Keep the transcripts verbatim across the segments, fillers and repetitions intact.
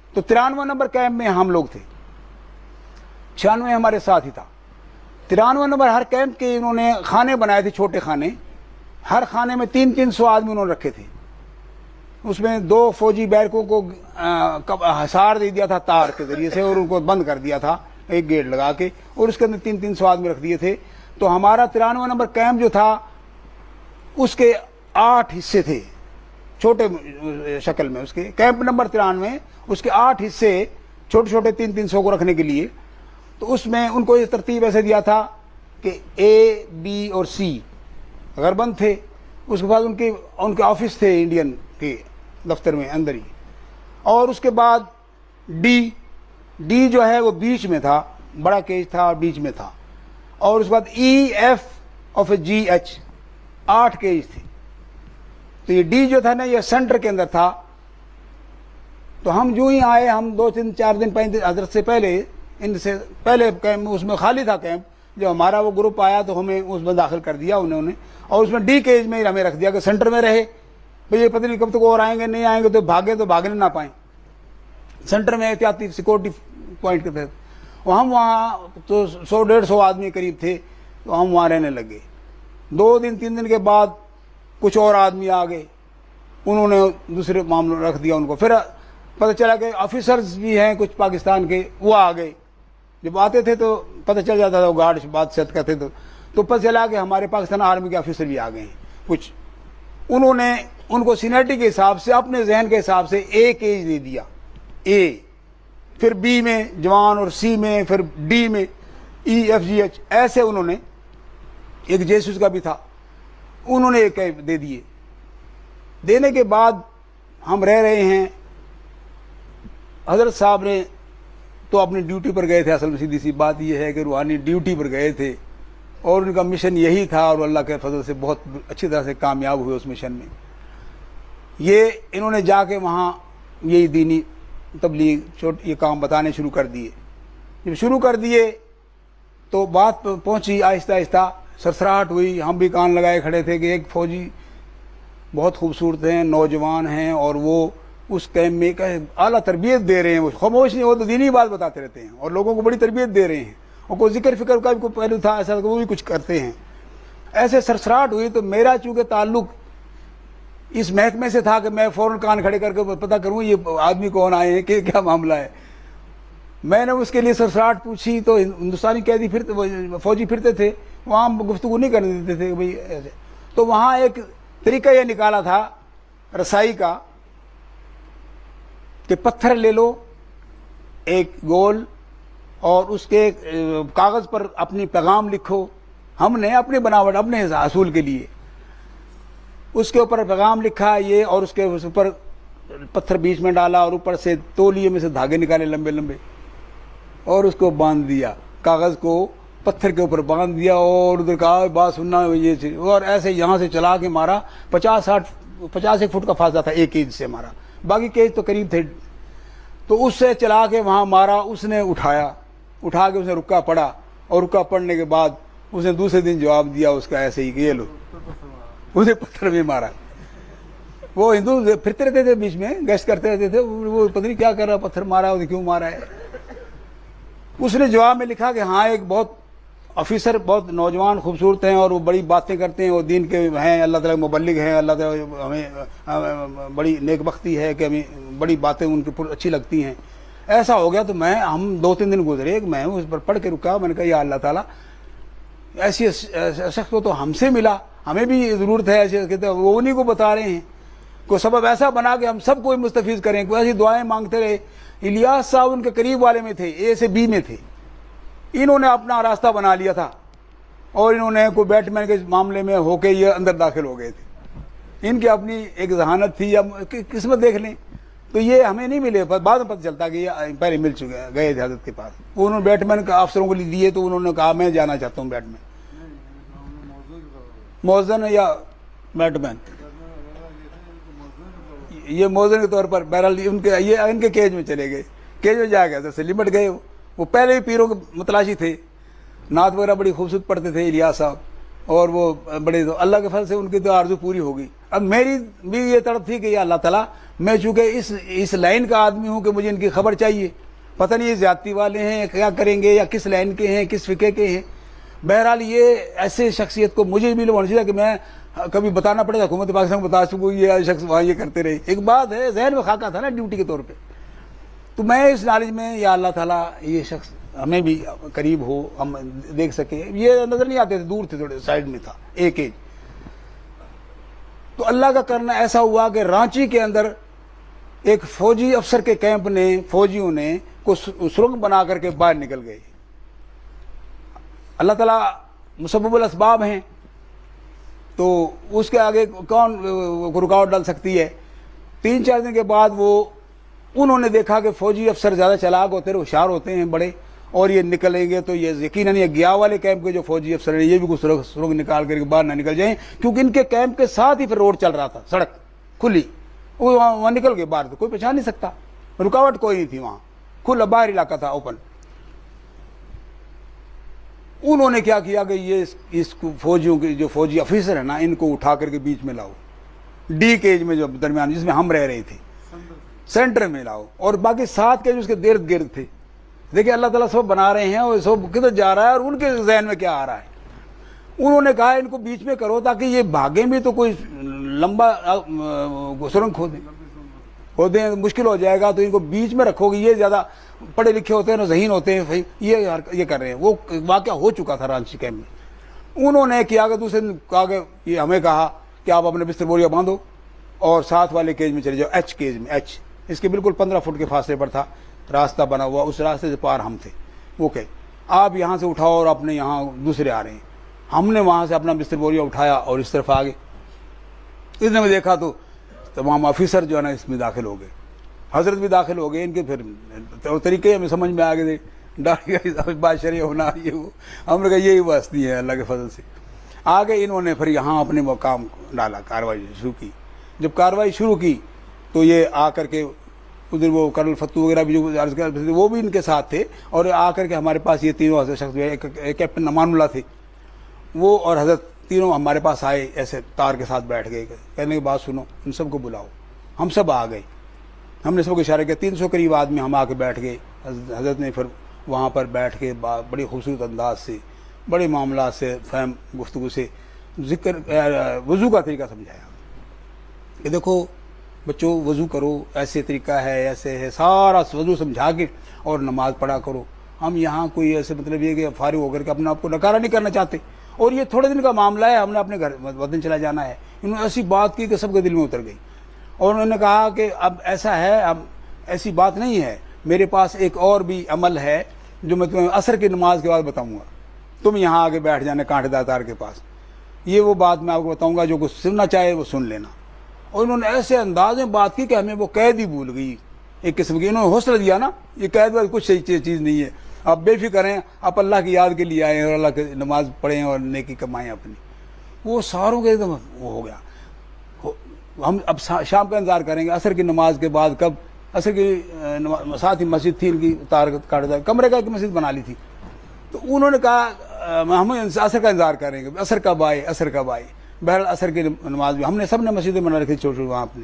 تو तिरानवे number camp में हम लोग थे, छियानवे हमारे साथ ही था। तिरानवे नंबर हर कैंप के इन्होंने खाने बनाए थे, छोटे खाने, हर खाने में तीन तीन सौ आदमी उन्होंने रखे थे। उसमें दो फौजी बैरकों को हसार दे दिया था तार के जरिए से, और उनको बंद कर दिया था एक गेट लगा के, और उसके अंदर तीन तीन सौ आदमी रख दिए थे। तो हमारा तिरानवे नंबर कैंप जो था उसके आठ हिस्से थे, छोटे शक्ल में। उसके कैंप नंबर तिरानवे, उसके आठ हिस्से छोटे छोटे तीन तीन सौ को रखने के लिए। तो उसमें उनको ये तरतीब ऐसे दिया था कि ए, बी और सी अगर बंद थे, उसके बाद उनके उनके ऑफिस थे इंडियन के दफ्तर में अंदर ही, और उसके बाद डी डी जो है वो बीच में था, बड़ा केज था बीच में था, और उसके बाद ई, एफ और जी, एच, आठ केज थे। तो ये डी जो था ना ये सेंटर के अंदर था। तो हम जो ही आए, हम दो तीन चार दिन पहले हजरत से पहले, इनसे पहले कैंप उसमें खाली था कैंप, जब हमारा वो ग्रुप आया तो हमें उसमें दाखिल कर दिया उन्होंने, और उसमें डी केज में हमें रख दिया कि सेंटर में रहे, भाई ये पता नहीं कब तक और आएंगे नहीं आएंगे, तो भागे तो भागने ना पाए, सेंटर में एहतियाती सिक्योरिटी पॉइंट के तहत। हम वहाँ तो सौ डेढ़ सौ आदमी करीब थे, तो हम वहाँ रहने लगे। दो दिन तीन दिन के बाद कुछ और आदमी आ गए, उन्होंने दूसरे मामलों रख दिया उनको। फिर पता चला कि ऑफिसर्स भी हैं कुछ पाकिस्तान के, वो आ गए। जब आते थे तो पता चल जाता था, वो गार्ड बात सेट करते तो तो पता चला कि हमारे पाकिस्तान आर्मी के ऑफिसर भी आ गए हैं कुछ। उन्होंने उनको सीनियरिटी के हिसाब से, अपने जहन के हिसाब से ए केज दे दिया, ए, फिर बी में जवान, और सी में, फिर डी में ई, एफ, जी, एच, ऐसे उन्होंने, एक जेसूस का भी था, उन्होंने एक दे दिए। देने के बाद हम रह रहे हैं। हजरत साहब ने तो अपनी ड्यूटी पर गए थे। असल में सीधी सी बात यह है कि रूहानी ड्यूटी पर गए थे, और उनका मिशन यही था, और अल्लाह के फजल से बहुत अच्छी तरह से कामयाब हुए उस मिशन में। ये इन्होंने जाके वहाँ यही दीनी तबलीग छोट ये काम बताने शुरू कर दिए। जब शुरू कर दिए तो बात पहुँची आहिस्ता आहिस्ता, सरसराहट हुई। हम भी कान लगाए खड़े थे कि एक फ़ौजी बहुत खूबसूरत हैं, नौजवान हैं, और वो उस कैम्प में एक आला तरबियत दे रहे हैं। वो खामोश नहीं, वो तो दीनी बात बताते रहते हैं, और लोगों को बड़ी तरबियत दे रहे हैं, और कोई जिक्र फिक्र का भी कोई पहलू था ऐसा, वो भी कुछ करते हैं। ऐसे सरसराहट हुई। तो मेरा चूँकि ताल्लुक इस महकमे से था कि मैं फ़ौरन कान खड़े करके पता करूँ ये आदमी कौन आए हैं, कि क्या मामला है। मैंने उसके लिए सरसराहट पूछी, तो हिंदुस्तानी कैदी फिरते, फौजी फिरते थे, वहाँ गुफ्तगू नहीं करने देते थे भाई ऐसे। तो वहाँ एक तरीका यह निकाला था रसाई का कि पत्थर ले लो एक गोल, और उसके कागज़ पर अपनी पैगाम लिखो। हमने अपनी बनावट, अपने हासूल के लिए उसके ऊपर पैगाम लिखा ये, और उसके ऊपर पत्थर बीच में डाला, और ऊपर से तौलिए में से धागे निकाले लंबे लंबे, और उसको बांध दिया, कागज़ को पत्थर के ऊपर बांध दिया, और उधर कहा बात सुनना ये से, और ऐसे यहाँ से चला के मारा। पचास साठ पचास एक फुट का फासला था एक केज से मारा, बाकी केज तो करीब थे। तो उससे चला के वहाँ मारा। उसने उठाया, उठा के उसने रुका पड़ा, और रुका पड़ने के बाद उसने दूसरे दिन जवाब दिया उसका ऐसे ही कि ये लो, उसे पत्थर में मारा। वो हिंदू फिरते रहते थे बीच में, गश्त करते रहते थे, वो पता नहीं क्या कर रहा, पत्थर मारा है, क्यों मारा है। उसने जवाब में लिखा कि हाँ एक बहुत ऑफिसर, बहुत नौजवान खूबसूरत हैं, और वो बड़ी बातें करते हैं, वो दीन के हैं, अल्लाह ताला मुबल्लिग हैं, अल्लाह ताला हमें बड़ी नेकबख्ती है कि हमें बड़ी बातें उनकी अच्छी लगती हैं। ऐसा हो गया। तो मैं हम दो तीन दिन गुजरे, मैं उस पर पढ़ के रुका। मैंने कहा या अल्लाह ताला ऐसी शख्स को तो हमसे मिला, हमें भी ज़रूरत है ऐसे। कहते वो उन्हीं को बता रहे हैं, कोई सबब ऐसा बना के हम सबको मुस्तफीज़ करें। कोई ऐसी दुआएं मांगते रहे। इलियास साहब उनके करीब वाले में थे, ए से बी में थे। इन्होंने अपना रास्ता बना लिया था, और इन्होंने कोई बैटमैन के मामले में होके ये अंदर दाखिल हो गए थे। इनकी अपनी एक जहानत थी, या किस्मत देख लें। तो ये हमें नहीं मिले, बाद में पता चलता कि ये पहले मिल चुके गए थे हजरत के पास। उन्होंने बैटमैन का अफसरों को दिए, तो उन्होंने कहा मैं जाना चाहता हूँ बैटमैन, मौजन या बैटमैन, ये मौजन के तौर पर। बहरहाल उनके ये इनके केज में चले गए, केज में जा गए तो लिमट गए। वो पहले भी पीरों के मतलाशी थे, नात वगैरह बड़ी खूबसूरत पढ़ते थे इलियास साहब, اور وہ بڑے تو اللہ کے فضل سے ان کی تو آرزو پوری ہوگی. اب میری بھی یہ تڑپ تھی کہ یا اللہ تعالیٰ میں چونکہ اس اس لائن کا آدمی ہوں کہ مجھے ان کی خبر چاہیے, پتہ نہیں یہ زیادتی والے ہیں کیا کریں گے یا کس لائن کے ہیں کس فقہ کے ہیں. بہرحال یہ ایسے شخصیت کو مجھے بھی ہونا چاہیے کہ میں کبھی بتانا پڑے گا حکومت پاکستان کو بتا سکوں یہ شخص وہاں یہ کرتے رہے. ایک بات ہے ذہن میں خاکہ تھا نا ڈیوٹی کے طور پہ, تو میں اس نالج میں یا اللہ تعالیٰ یہ شخص ہمیں بھی قریب ہو, ہم دیکھ سکیں. یہ نظر نہیں آتے تھے, دور تھے, تھوڑے سائڈ میں تھا ایک ایج. تو اللہ کا کرنا ایسا ہوا کہ رانچی کے اندر ایک فوجی افسر کے کیمپ نے فوجیوں نے کو سرنگ بنا کر کے باہر نکل گئے. اللہ تعالیٰ مسبب الاسباب ہیں تو اس کے آگے کون رکاوٹ ڈال سکتی ہے. تین چار دن کے بعد وہ انہوں نے دیکھا کہ فوجی افسر زیادہ چلاک ہوتے ہیں, ہوشیار ہوتے ہیں بڑے, اور یہ نکلیں گے تو یہ یقیناً یہ گیا والے کیمپ کے جو فوجی افسر ہیں یہ بھی کچھ سرنگ سرنگ نکال کر کے باہر نہ نکل جائیں, کیونکہ ان کے کیمپ کے ساتھ ہی پھر روڈ چل رہا تھا, سڑک کھلی, وہ وہاں نکل گئے باہر, تو کوئی پہچان نہیں سکتا, رکاوٹ کوئی نہیں تھی, وہاں کھلا باہر علاقہ تھا اوپن. انہوں نے کیا کیا کہ یہ اس فوجیوں کے جو فوجی افیسر ہیں نا ان کو اٹھا کر کے بیچ میں لاؤ, ڈی کیج میں جو درمیان جس میں ہم رہ رہے تھے سینٹر میں لاؤ, اور باقی سات کیج اس کے گرد گرد تھے. دیکھیں اللہ تعالیٰ سب بنا رہے ہیں اور سب کدھر جا رہا ہے اور ان کے ذہن میں کیا آ رہا ہے. انہوں نے کہا ان کو بیچ میں کرو تاکہ یہ بھاگیں بھی تو کوئی لمبا سرنگ کھودیں کھودیں مشکل ہو جائے گا, تو ان کو بیچ میں رکھو گے, یہ زیادہ پڑھے لکھے ہوتے ہیں, ذہین ہوتے ہیں, یہ یہ کر رہے ہیں. وہ واقعہ ہو چکا تھا رانچی کیمپ میں. انہوں نے کیا کہ دوسرے نے کہا کہ یہ ہمیں کہا کہ آپ اپنے بستر بوریا باندھو اور ساتھ والے کیج میں چلے جاؤ, ایچ کیج میں. ایچ اس کے بالکل پندرہ فٹ کے فاصلے پر تھا راستہ بنا ہوا, اس راستے سے پار ہم تھے. وہ کہ آپ یہاں سے اٹھاؤ اور اپنے یہاں دوسرے آ رہے ہیں. ہم نے وہاں سے اپنا بستر بوریا اٹھایا اور اس طرف آ گئے. اس نے میں دیکھا تو تمام آفیسر جو ہے نا اس میں داخل ہو گئے, حضرت بھی داخل ہو گئے. ان کے پھر طریقے ہمیں سمجھ میں آ گئے تھے, ڈاکٹر بادشاہ ہونا یہ وہ, ہم نے کہا یہی واسطی ہے اللہ کے فضل سے. آگے انہوں نے پھر یہاں اپنے مقام ڈالا, کارروائی شروع کی. جب کارروائی شروع کی تو یہ آ کر کے ادھر وہ کرنل فتو وغیرہ بھی جو وہ بھی ان کے ساتھ تھے, اور آ کر کے ہمارے پاس یہ تینوں حضرت شخص, کیپٹن امان اللہ تھے وہ, اور حضرت تینوں ہمارے پاس آئے, ایسے تار کے ساتھ بیٹھ گئے. کہنے کی بات سنو, ان سب کو بلاؤ. ہم سب آ گئے, ہم نے سب کو اشارہ کیا, تین سو قریب آدمی ہم آ کے بیٹھ گئے. حضرت نے پھر وہاں پر بیٹھ کے بڑی خوبصورت انداز سے بڑے معاملات سے فہم گفتگو سے ذکر وضو کا طریقہ سمجھایا کہ دیکھو بچوں وضو کرو, ایسے طریقہ ہے, ایسے ہے, سارا وضو سمجھا کے اور نماز پڑھا کرو. ہم یہاں کوئی ایسے مطلب یہ کہ فارغ ہو کر کے اپنے آپ کو نکارا نہیں کرنا چاہتے, اور یہ تھوڑے دن کا معاملہ ہے, ہم نے اپنے گھر وطن چلا جانا ہے. انہوں نے ایسی بات کی کہ سب کے دل میں اتر گئی, اور انہوں نے کہا کہ اب ایسا ہے, اب ایسی بات نہیں ہے, میرے پاس ایک اور بھی عمل ہے جو میں تمہیں عصر کی نماز کے بعد بتاؤں گا, تم یہاں آگے بیٹھ جانا کانٹے دار تار کے پاس, یہ وہ بات میں آپ کو بتاؤں گا, جو کچھ سننا چاہے وہ سن لینا. اور انہوں نے ایسے انداز میں بات کی کہ ہمیں وہ قید ہی بھول گئی ایک قسم کی. انہوں نے حوصلہ دیا نا, یہ قید وید کچھ صحیح چیز نہیں ہے, آپ بے فکر ہیں, آپ اللہ کی یاد کے لیے آئے ہیں اور اللہ کی نماز پڑھیں اور نیکی کمائیں اپنی. وہ ساروں کے ایک دم وہ ہو گیا, ہم اب شام کا انتظار کریں گے عصر کی نماز کے بعد. کب عصر کی ساتھ ہی مسجد تھی ان کی, تار کاٹ کمرے کا ایک مسجد بنا لی تھی. تو انہوں نے کہا ہم عصر کا انتظار کریں گے, عصر کب آئے عصر کب آئے. بہرحال عصر کی نماز بھی ہم نے سب نے مسجدیں بنا رکھی چھوٹی وہاں اپنی.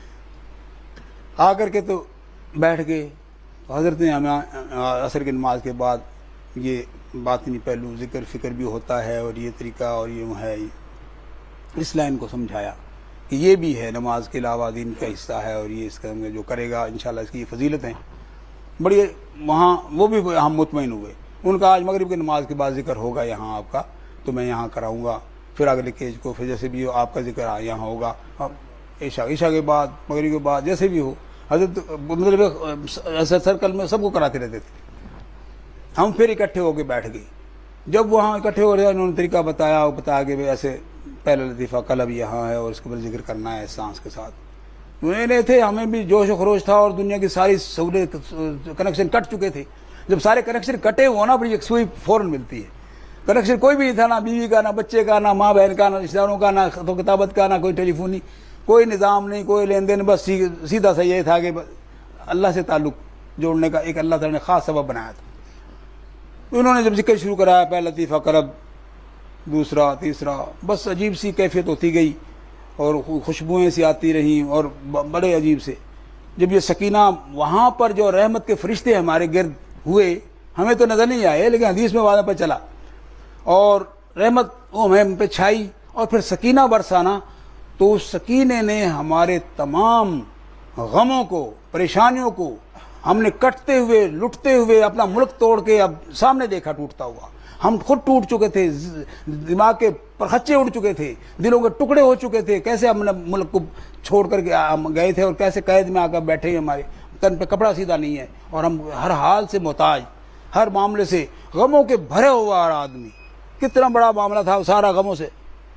آ کر کے تو بیٹھ گئے. حضرت نے ہمیں عصر کی نماز کے بعد یہ باطنی پہلو ذکر فکر بھی ہوتا ہے, اور یہ طریقہ اور یہ ہے, اس لائن کو سمجھایا کہ یہ بھی ہے نماز کے علاوہ دین کا حصہ ہے, اور یہ اس کا جو کرے گا انشاءاللہ اس کی فضیلت ہیں بڑی. وہاں وہ بھی ہم مطمئن ہوئے. ان کا آج مغرب کی نماز کے بعد ذکر ہوگا یہاں آپ کا, تو میں یہاں کراؤں گا. پھر اگلے کیج کو پھر جیسے بھی ہو آپ کا ذکر یہاں ہوگا, عشاء عشاء کے بعد مغرب کے بعد جیسے بھی ہو. حضرت مطلب سرکل میں سب کو کراتے رہتے تھے. ہم پھر اکٹھے ہو کے بیٹھ گئے. جب وہاں اکٹھے ہو رہے انہوں نے طریقہ بتایا, اور بتایا کہ ایسے پہلا لطیفہ قلب یہاں ہے اور اس کے بعد ذکر کرنا ہے سانس کے ساتھ. نئے تھے, ہمیں بھی جوش و خروش تھا, اور دنیا کی ساری سہولت کنیکشن کٹ چکے تھے. جب سارے کنیکشن کٹے ہو نا, بڑی ایک سوئی فوراً ملتی ہے. کنیکشن کوئی بھی نہیں تھا, نہ بیوی کا, نہ بچے کا, نہ ماں بہن کا, نہ رشتہ داروں کا, نہ خط و کتابت کا, نہ کوئی ٹیلی فونی, کوئی نظام نہیں, کوئی لین دین. بس سیدھا سا یہ تھا کہ اللہ سے تعلق جوڑنے کا ایک اللہ تعالیٰ نے خاص سبب بنایا تھا. انہوں نے جب ذکر شروع کرایا پہلا لطیفہ قلب, دوسرا تیسرا، بس عجیب سی کیفیت ہوتی گئی اور خوشبوئیں سی آتی رہیں اور بڑے عجیب سے. جب یہ سکینہ وہاں پر جو رحمت کے فرشتے ہمارے گرد ہوئے، ہمیں تو نظر نہیں آئے لیکن حدیث میں وعدہ پر چلا، اور رحمت وہ ہم پہ چھائی اور پھر سکینہ برسانا، تو اس سکینے نے ہمارے تمام غموں کو، پریشانیوں کو ہم نے کٹتے ہوئے لٹتے ہوئے اپنا ملک توڑ کے اب سامنے دیکھا ٹوٹتا ہوا. ہم خود ٹوٹ چکے تھے، دماغ کے پرخچے اڑ چکے تھے، دلوں کے ٹکڑے ہو چکے تھے، کیسے ہم نے ملک کو چھوڑ کر کے گئے تھے اور کیسے قید میں آ کر بیٹھے، ہمارے تن پہ کپڑا سیدھا نہیں ہے اور ہم ہر حال سے محتاج، ہر معاملے سے غموں کے بھرے ہوا آدمی. کتنا بڑا معاملہ تھا، سارا غموں سے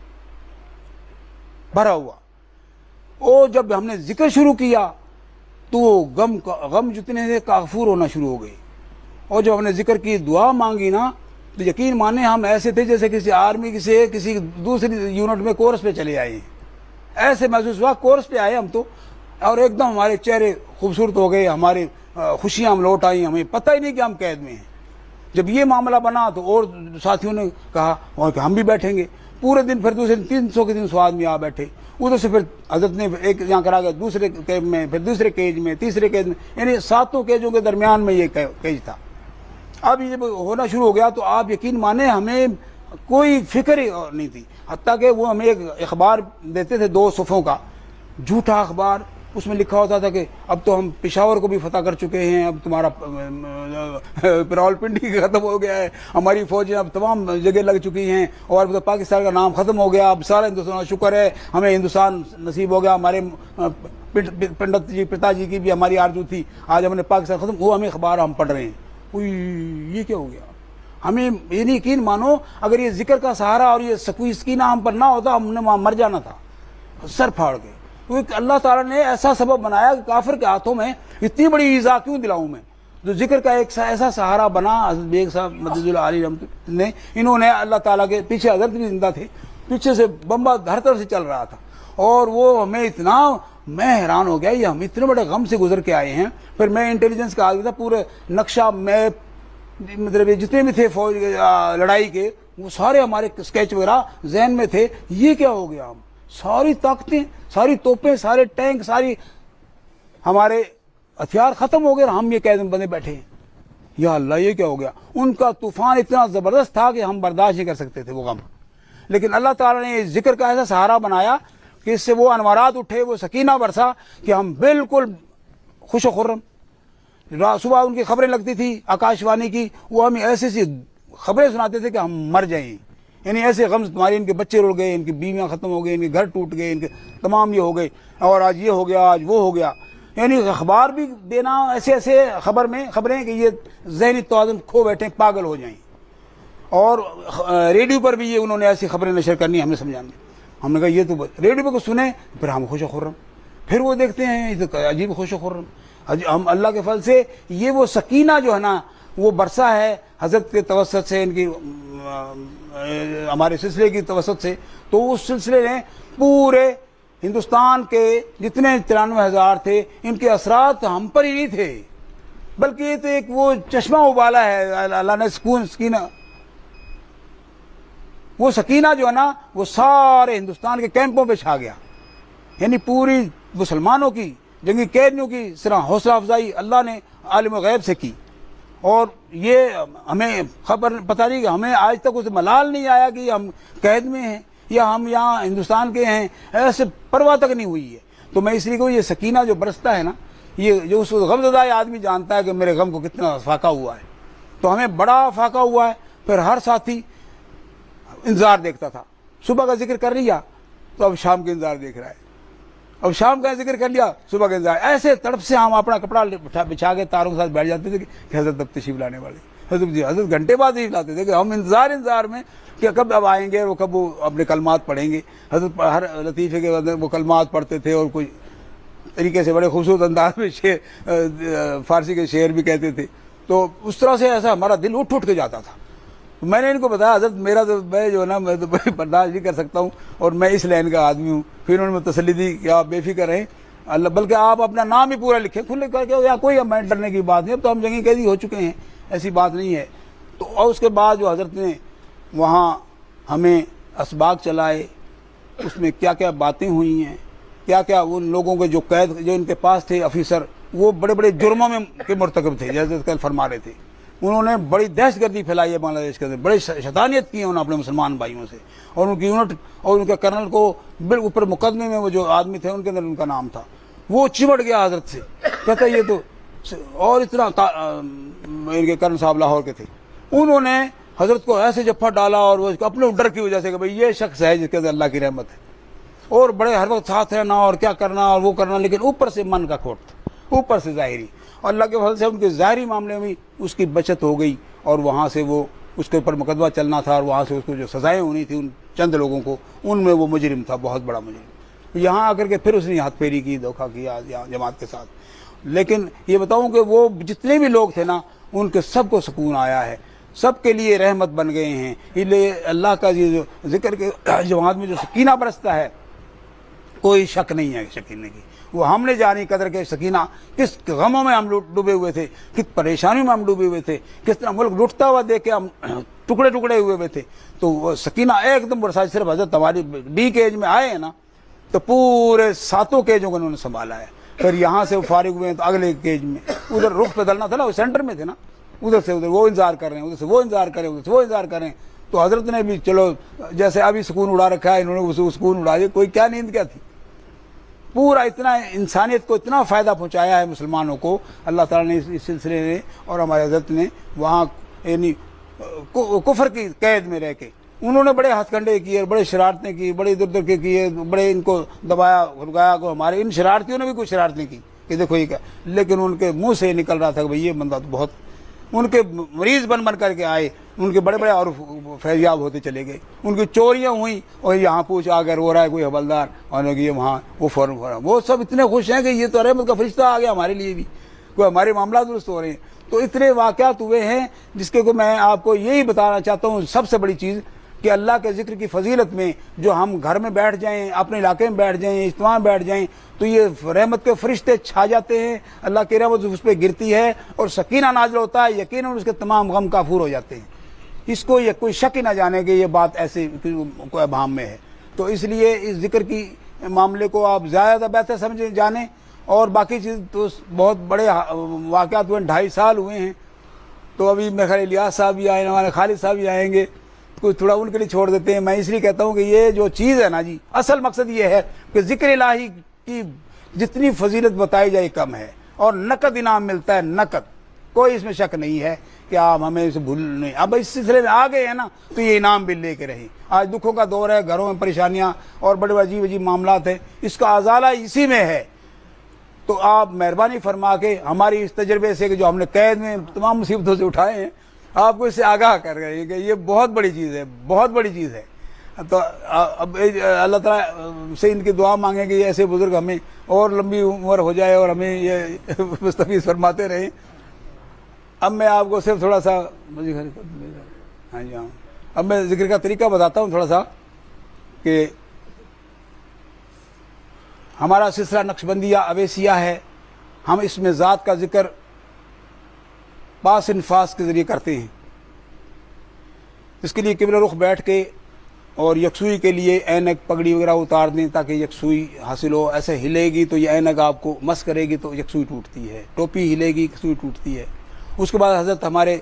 بھرا ہوا. اور جب ہم نے ذکر شروع کیا تو غم غم جتنے تھے کافور ہونا شروع ہو گئے. اور جب ہم نے ذکر کی دعا مانگی نا تو یقین مانے ہم ایسے تھے جیسے کسی آرمی سے کسی دوسری یونٹ میں کورس پہ چلے آئے ہیں. ایسے محسوس ہوا کورس پہ آئے ہم تو، اور ایک دم ہمارے چہرے خوبصورت ہو گئے، ہماری خوشیاں ہم لوٹ آئیں، ہمیں پتہ ہی نہیں کہ ہم قید میں ہیں. جب یہ معاملہ بنا تو اور ساتھیوں نے کہا اور کہ ہم بھی بیٹھیں گے. پورے دن پھر دوسرے تین سو کے تین سو آدمی آ بیٹھے. ادھر سے پھر حضرت نے ایک یہاں کرا گیا، دوسرے کیج میں، پھر دوسرے کیج میں، تیسرے کیج میں، یعنی ساتوں کیجوں کے درمیان میں یہ کیج تھا. اب یہ جب ہونا شروع ہو گیا تو آپ یقین مانیں ہمیں کوئی فکر ہی نہیں تھی. حتیٰ کہ وہ ہمیں ایک اخبار دیتے تھے دو صفحوں کا، جھوٹا اخبار. اس میں لکھا ہوتا تھا کہ اب تو ہم پشاور کو بھی فتح کر چکے ہیں، اب تمہارا راول پنڈی ختم ہو گیا ہے، ہماری فوجیں اب تمام جگہ لگ چکی ہیں، اور اب تو پاکستان کا نام ختم ہو گیا، اب سارا ہندوستان شکر ہے ہمیں ہندوستان نصیب ہو گیا. ہمارے پنڈت جی پتا جی کی بھی ہماری آرزو تھی، آج ہم نے پاکستان ختم. وہ ہمیں اخبار ہم پڑھ رہے ہیں، کوئی یہ کیا ہو گیا. ہمیں یہ نہیں یقین مانو اگر یہ ذکر کا سہارا اور یہ کوئی سکینہ ہم پر نہ ہوتا ہم نے وہاں مر جانا تھا سر پھاڑ کے. کیونکہ اللہ تعالیٰ نے ایسا سبب بنایا کہ کافر کے ہاتھوں میں اتنی بڑی ایذا کیوں دلاؤں میں. جو ذکر کا ایک ایسا سہارا بنا، حضرت بیگ صاحب مدد اللہ علیہ رحمۃ نے، انہوں نے اللہ تعالیٰ کے پیچھے، حضرت بھی زندہ تھے، پیچھے سے بمبا ہر طرف سے چل رہا تھا، اور وہ ہمیں اتنا، میں حیران ہو گیا یہ ہم اتنے بڑے غم سے گزر کے آئے ہیں. پھر میں انٹیلیجنس کا آدمی تھا، پورے نقشہ میپ مطلب جتنے بھی تھے فوج لڑائی کے وہ سارے ہمارے اسکیچ وغیرہ ذہن میں تھے. یہ کیا ہو گیا، ہم ساری طاقتیں، ساری توپیں، سارے ٹینک، ساری ہمارے ہتھیار ختم ہو گئے اور ہم یہ قید میں بندے بیٹھے ہیں. یا اللہ یہ کیا ہو گیا. ان کا طوفان اتنا زبردست تھا کہ ہم برداشت نہیں کر سکتے تھے وہ غم. لیکن اللہ تعالیٰ نے ذکر کا ایسا سہارا بنایا کہ اس سے وہ انوارات اٹھے، وہ سکینہ برسا کہ ہم بالکل خوش و خرم. صبح ان کی خبریں لگتی تھی آکاش وانی کی، وہ ہمیں ایسی ایسی خبریں سناتے تھے کہ ہم مر جائیں. یعنی ایسے غم تمہاری، ان کے بچے رڑ گئے، ان کی بیویاں ختم ہو گئی، ان کے گھر ٹوٹ گئے، ان کے تمام یہ ہو گئے، اور آج یہ ہو گیا، آج وہ ہو گیا. یعنی اخبار بھی دینا ایسے ایسے خبر میں خبریں کہ یہ ذہنی توازن کھو بیٹھیں، پاگل ہو جائیں. اور ریڈیو پر بھی یہ انہوں نے ایسی خبریں نشر کرنی ہمیں سمجھانے. ہم نے کہا یہ تو ریڈیو پہ کو سنیں، پھر ہم خوش و خرم. پھر وہ دیکھتے ہیں یہ تو عجیب خوش و خرم. ہم اللہ کے فضل سے یہ وہ سکینہ جو ہے نا وہ برسا ہے حضرت کے توسط سے، ان کی ہمارے سلسلے کی توسط سے. تو اس سلسلے نے پورے ہندوستان کے جتنے ترانوے ہزار تھے ان کے اثرات ہم پر ہی نہیں تھے، بلکہ یہ تو ایک وہ چشمہ ابالا ہے اللہ نے سکون سکینہ. وہ سکینہ جو ہے نا وہ سارے ہندوستان کے کیمپوں پہ چھا گیا. یعنی پوری مسلمانوں کی جنگی قیدیوں کی طرح حوصلہ افزائی اللہ نے عالم غیب سے کی. اور یہ ہمیں خبر پتہ نہیں کہ ہمیں آج تک اسے ملال نہیں آیا کہ ہم قید میں ہیں یا ہم یہاں ہندوستان کے ہیں، ایسے پرواہ تک نہیں ہوئی ہے. تو میں اس لیے کہ یہ سکینہ جو برستا ہے نا، یہ جو اس غم زدہ آدمی جانتا ہے کہ میرے غم کو کتنا فاقہ ہوا ہے. تو ہمیں بڑا فاقہ ہوا ہے. پھر ہر ساتھی انتظار دیکھتا تھا. صبح کا ذکر کر لیا تو اب شام کا انتظار دیکھ رہا ہے، اب شام کا ذکر کر لیا صبح کا انتظار. ایسے تڑپ سے ہم اپنا کپڑا بچھا کے تاروں کے ساتھ بیٹھ جاتے تھے کہ حضرت اب تشریف لانے والے. حضرت جی حضرت گھنٹے بعد ہی لاتے تھے کہ ہم انتظار انتظار میں کہ کب اب آئیں گے، وہ کب وہ اپنے کلمات پڑھیں گے. حضرت ہر لطیفے کے اندر وہ کلمات پڑھتے تھے اور کوئی طریقے سے بڑے خوبصورت انداز میں شعر، فارسی کے شعر بھی کہتے تھے. تو اس طرح سے ایسا ہمارا دل اٹھ اٹھ کے جاتا تھا. میں نے ان کو بتایا حضرت میرا تو میں جو ہے نا میں تو برداشت نہیں کر سکتا ہوں اور میں اس لائن کا آدمی ہوں. پھر انہوں نے تسلی دی کہ آپ بے فکر رہیں، اللہ بلکہ آپ اپنا نام ہی پورا لکھیں کھلے کر کے، یا کوئی ہمیں ڈرنے کی بات نہیں، اب تو ہم جنگی قیدی ہو چکے ہیں، ایسی بات نہیں ہے. تو اور اس کے بعد جو حضرت نے وہاں ہمیں اسباق چلائے، اس میں کیا کیا باتیں ہوئی ہیں، کیا کیا ان لوگوں کے جو قید جو ان کے پاس تھے افیسر، وہ بڑے بڑے جرموں میں کے مرتکب تھے، جیسے کل فرما رہے تھے. انہوں نے بڑی دہشت گردی پھیلائی ہے بنگلہ دیش کے اندر، بڑی شیطانیت کی ہے انہوں نے اپنے مسلمان بھائیوں سے. اور ان کی یونٹ اور ان کے کرنل کو بالکل اوپر مقدمے میں وہ جو آدمی تھے ان کے اندر ان کا نام تھا، وہ چمٹ گیا حضرت سے، کہتا یہ تو اور اتنا ان کے کرنل صاحب لاہور کے تھے. انہوں نے حضرت کو ایسے جفا ڈالا اور وہ اپنے ڈر کی وجہ سے کہ بھئی یہ شخص ہے جس کے اندر اللہ کی رحمت ہے، اور بڑے ہر وقت ساتھ رہنا اور کیا کرنا اور وہ کرنا، لیکن اوپر سے من کا کھوٹ تھا، اوپر سے ظاہری. اور اللہ کے فضل سے ان کے ظاہری معاملے میں اس کی بچت ہو گئی اور وہاں سے وہ اس کے اوپر مقدمہ چلنا تھا اور وہاں سے اس کو جو سزائیں ہونی تھی ان چند لوگوں کو، ان میں وہ مجرم تھا، بہت بڑا مجرم. یہاں آ کر کے پھر اس نے ہاتھ پھیری کی، دھوکہ کیا جماعت کے ساتھ. لیکن یہ بتاؤں کہ وہ جتنے بھی لوگ تھے نا ان کے سب کو سکون آیا ہے، سب کے لیے رحمت بن گئے ہیں. اس لیے اللہ کا یہ جو ذکر کے جماعت میں جو سکینہ برستا ہے کوئی شک نہیں ہے سکینے کی. وہ ہم نے جانی قدر کے سکینہ کس غموں میں ہم ڈوبے ہوئے تھے، کس پریشانیوں میں ہم ڈوبے ہوئے تھے، کس طرح ملک لٹتا ہوا دیکھ کے ہم ٹکڑے ٹکڑے ہوئے ہوئے تھے. تو وہ سکینہ ایک دم برسا. صرف حضرت ہماری ڈی کے ایج میں آئے ہیں نا تو پورے ساتوں کیجوں کو انہوں نے سنبھالا ہے. پھر یہاں سے وہ فارغ ہوئے ہیں تو اگلے کیج میں ادھر رخ بدلنا تھا نا، وہ سینٹر میں تھے نا، ادھر سے ادھر وہ انتظار کر رہے ہیں، ادھر سے وہ انتظار کر رہے ہیں، ادھر سے وہ انتظار کر رہے ہیں. تو حضرت نے بھی چلو جیسے ابھی سکون اڑا رکھا ہے، انہوں نے اس سکون اڑا دیا. کوئی کیا نیند کیا تھی، پورا اتنا انسانیت کو اتنا فائدہ پہنچایا ہے مسلمانوں کو اللہ تعالیٰ نے اس سلسلے میں. اور ہمارے حضرت نے وہاں یعنی کفر کی قید میں رہ کے انہوں نے بڑے ہتھ کنڈے کیے، بڑے شرارتیں کی، بڑے ادھر ادھر کے کیے، بڑے ان کو دبایا رکایا کو. ہمارے ان شرارتیوں نے بھی کچھ شرارتیں کی کہ دیکھو یہ کیا، لیکن ان کے منہ سے نکل رہا تھا کہ بھئی یہ بندہ تو بہت، ان کے مریض بن بن کر کے آئے، ان کے بڑے بڑے اور فیضیاب ہوتے چلے گئے. ان کی چوریاں ہوئیں اور یہاں پوچھ آ کر رو رہا ہے کوئی حوالدار اور یہ وہاں وہ فوراً فوراً وہ سب اتنے خوش ہیں کہ یہ تو رحمت کا فرشتہ آ گیا ہمارے لیے بھی، کوئی ہمارے معاملات درست ہو رہے ہیں. تو اتنے واقعات ہوئے ہیں جس کے کو میں آپ کو یہی بتانا چاہتا ہوں. سب سے بڑی چیز کہ اللہ کے ذکر کی فضیلت میں جو ہم گھر میں بیٹھ جائیں، اپنے علاقے میں بیٹھ جائیں، اجتماع میں بیٹھ جائیں تو یہ رحمت کے فرشتے چھا جاتے ہیں، اللہ کی رحمت اس پہ گرتی ہے اور سکینہ نازل ہوتا ہے، یقیناً اس کے تمام غم کافور ہو جاتے ہیں. اس کو یہ کوئی شک ہی نہ جانے کہ یہ بات ایسے کوئی ابہام میں ہے. تو اس لیے اس ذکر کی معاملے کو آپ زیادہ بہتر سمجھیں جانیں. اور باقی چیز تو بہت بڑے واقعات ہوئے، ڈھائی سال ہوئے ہیں. تو ابھی میرے خیال الیاس صاحب بھی آئے، ہمارے خالد صاحب بھی آئیں گے، کوئی تھوڑا ان کے لیے چھوڑ دیتے ہیں. میں اس لیے کہتا ہوں کہ یہ جو چیز ہے نا جی، اصل مقصد یہ ہے کہ ذکر الہی کی جتنی فضیلت بتائی جائے کم ہے، اور نقد انعام ملتا ہے، نقد، کوئی اس میں شک نہیں ہے کہ آپ ہمیں اسے بھول نہیں. اب اس سلسلے میں آ گئے ہیں نا تو یہ انعام بھی لے کے رہیں. آج دکھوں کا دور ہے، گھروں میں پریشانیاں اور بڑے عجیب عجیب معاملات ہیں، اس کا ازالہ اسی میں ہے. تو آپ مہربانی فرما کے ہماری اس تجربے سے کہ جو ہم نے قید میں تمام مصیبتوں سے اٹھائے ہیں، آپ کو اس سے آگاہ کر رہے ہیں کہ یہ بہت بڑی چیز ہے، بہت بڑی چیز ہے. تو اب اللہ تعالیٰ سے ان کی دعا مانگیں کہ ایسے بزرگ ہمیں اور لمبی عمر ہو جائے اور ہمیں یہ مستفیض فرماتے رہیں. اب میں آپ کو صرف تھوڑا سا ہاں جی ہاں اب میں ذکر کا طریقہ بتاتا ہوں تھوڑا سا کہ ہمارا سلسلہ نقشبندیہ اویسیہ ہے. ہم اس میں ذات کا ذکر پاس انفاس کے ذریعے کرتے ہیں. اس کے لیے قبلہ رخ بیٹھ کے اور یکسوئی کے لیے اینک پگڑی وغیرہ اتار دیں تاکہ یکسوئی حاصل ہو. ایسے ہلے گی تو یہ اینک آپ کو مس کرے گی تو یکسوئی ٹوٹتی ہے، ٹوپی ہلے گی یکسوئی ٹوٹتی ہے. اس کے بعد حضرت ہمارے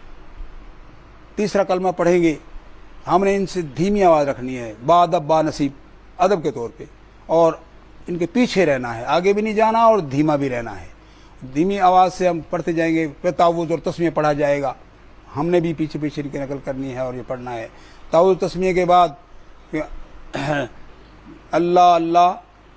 تیسرا کلمہ پڑھیں گے. ہم نے ان سے دھیمی آواز رکھنی ہے، با ادب با نصیب، ادب کے طور پہ، اور ان کے پیچھے رہنا ہے، آگے بھی نہیں جانا اور دھیما بھی رہنا ہے. دھیمی آواز سے ہم پڑھتے جائیں گے، پھر تعوذ اور تسمیہ پڑھا جائے گا. ہم نے بھی پیچھے پیچھے ان کی نقل کرنی ہے اور یہ پڑھنا ہے. تعوذ تسمیہ کے بعد اللہ اللہ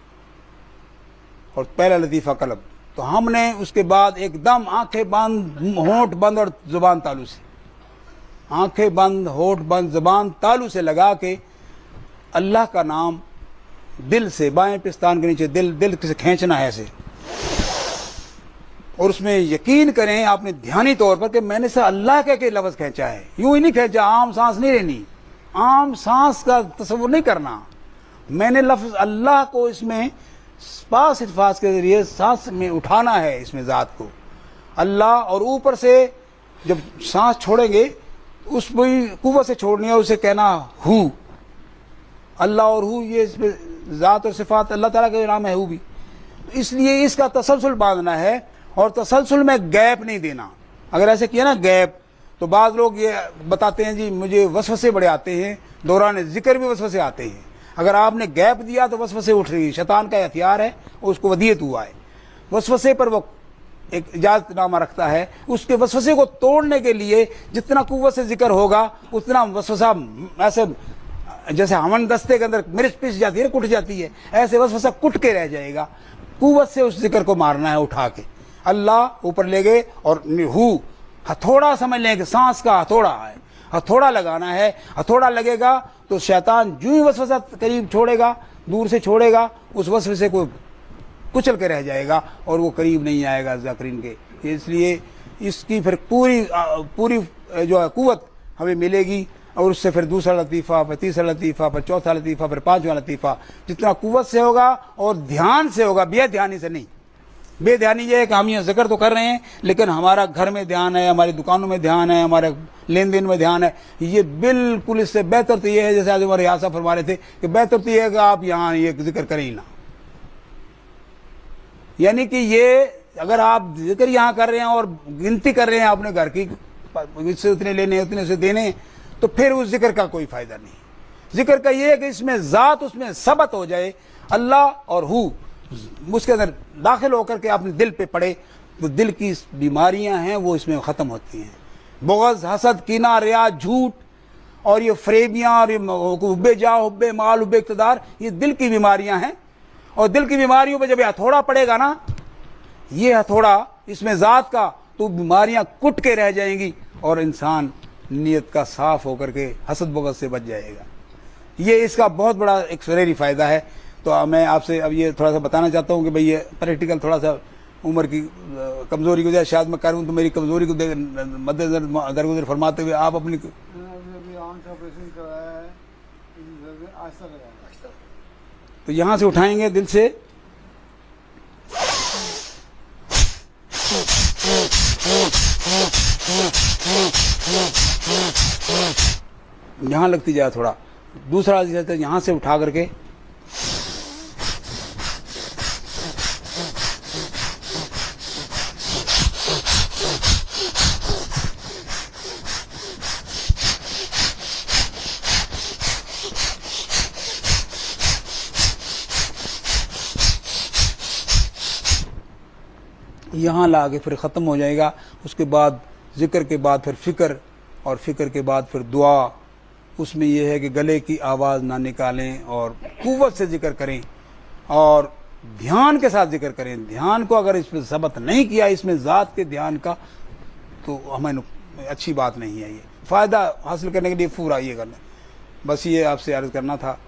اور پہلا لطیفہ قلب. تو ہم نے اس کے بعد ایک دم آنکھیں بند، ہونٹ بند اور زبان تالو سے، آنکھیں بند، ہونٹ بند، زبان تالو سے لگا کے اللہ کا نام دل سے، بائیں پستان کے نیچے دل دل سے کھینچنا ہے ایسے، اور اس میں یقین کریں آپ نے دھیانی طور پر کہ میں نے سے اللہ کہہ کے لفظ کھینچا ہے. یوں ہی نہیں کھینچا، عام سانس نہیں لینی، عام سانس کا تصور نہیں کرنا. میں نے لفظ اللہ کو اس میں پاس الفاظ کے ذریعے سانس میں اٹھانا ہے، اس میں ذات کو اللہ، اور اوپر سے جب سانس چھوڑیں گے اس وہی قوت سے چھوڑنی ہے، اسے کہنا ہو، اللہ اور ہو، یہ اس میں ذات اور صفات اللہ تعالیٰ کا نام ہے ہو بھی، اس لیے اس کا تسلسل باندھنا ہے، اور تسلسل میں گیپ نہیں دینا۔ اگر ایسے کیا نا گیپ، تو بعض لوگ یہ بتاتے ہیں جی مجھے وسوسے بڑے آتے ہیں، دوران ذکر بھی وسوسے آتے ہیں۔ اگر آپ نے گیپ دیا تو وسوسے اٹھ رہی، شیطان کا ہتھیار ہے، اس کو ودیت ہوا ہے، وسوسے پر وہ ایک اجازت نامہ رکھتا ہے، اس کے وسوسے کو توڑنے کے لیے جتنا قوت سے ذکر ہوگا اتنا وسوسہ ایسے جیسے ہمن دستے کے اندر مرچ پس جاتی ہے، کٹ جاتی ہے، ایسے وسوسہ کٹ کے رہ جائے گا۔ قوت سے اس ذکر کو مارنا ہے، اٹھا کے اللہ اوپر لے گئے، اور ہو ہتھوڑا سمجھ لیں کہ سانس کا ہتھوڑا ہے، ہتھوڑا لگانا ہے، ہتھوڑا لگے گا تو شیطان جو ہی وسوسہ قریب چھوڑے گا، دور سے چھوڑے گا، اس وسوسے کو کچل کے رہ جائے گا اور وہ قریب نہیں آئے گا ذاکرین کے۔ اس لیے اس کی پھر پوری پوری جو ہے قوت ہمیں ملے گی، اور اس سے پھر دوسرا لطیفہ، پھر تیسرا لطیفہ، پھر چوتھا لطیفہ، پھر پانچواں لطیفہ، جتنا قوت سے ہوگا اور دھیان سے ہوگا، بے دھیانی سے نہیں۔ بے دھیانی یہ ہے کہ ہم یہ ذکر تو کر رہے ہیں لیکن ہمارا گھر میں دھیان ہے، ہماری دکانوں میں دھیان ہے، ہمارے لین دین میں دھیان ہے، یہ بالکل اس سے بہتر تو یہ ہے، جیسے آج ہمارے یہاں صاحب فرما رہے تھے کہ بہتر تو یہ ہے کہ آپ یہاں یہ ذکر کریں ہی نہ، یعنی کہ یہ اگر آپ ذکر یہاں کر رہے ہیں اور گنتی کر رہے ہیں اپنے گھر کی، اس سے اتنے لینے اتنے سے دینے، تو پھر اس ذکر کا کوئی فائدہ نہیں۔ ذکر کا یہ ہے کہ اس میں ذات اس میں ثبت ہو جائے، اللہ اور ہو اس کے اندر داخل ہو کر کے اپنے دل پہ پڑے، تو دل کی بیماریاں ہیں وہ اس میں ختم ہوتی ہیں۔ بغض، حسد، کینہ، ریا، جھوٹ اور یہ فریبیاں اور حب جاہ، حب مال، حب اقتدار، یہ دل کی بیماریاں ہیں، اور دل کی بیماریوں پہ جب یہ ہتھوڑا پڑے گا نا، یہ ہتھوڑا اس میں ذات کا، تو بیماریاں کٹ کے رہ جائیں گی اور انسان نیت کا صاف ہو کر کے حسد بغض سے بچ جائے گا۔ یہ اس کا بہت بڑا ایک سریری فائدہ ہے۔ تو میں آپ سے اب یہ تھوڑا سا بتانا چاہتا ہوں کہ بھئی یہ پریکٹیکل تھوڑا سا عمر کی کمزوری کی وجہ سے شاید میں کروں، تو میری کمزوری کو مد نظر درگزر فرماتے ہوئے آپ اپنی تو یہاں سے اٹھائیں گے دل سے، یہاں لگتی جائے تھوڑا، دوسرا یہاں سے اٹھا کر کے یہاں لا کے پھر ختم ہو جائے گا۔ اس کے بعد ذکر کے بعد پھر فکر، اور فکر کے بعد پھر دعا۔ اس میں یہ ہے کہ گلے کی آواز نہ نکالیں اور قوت سے ذکر کریں اور دھیان کے ساتھ ذکر کریں۔ دھیان کو اگر اس میں ثبت نہیں کیا، اس میں ذات کے دھیان کا، تو ہمیں اچھی بات نہیں ہے۔ یہ فائدہ حاصل کرنے کے لیے پورا یہ کرنا، بس یہ آپ سے عرض کرنا تھا۔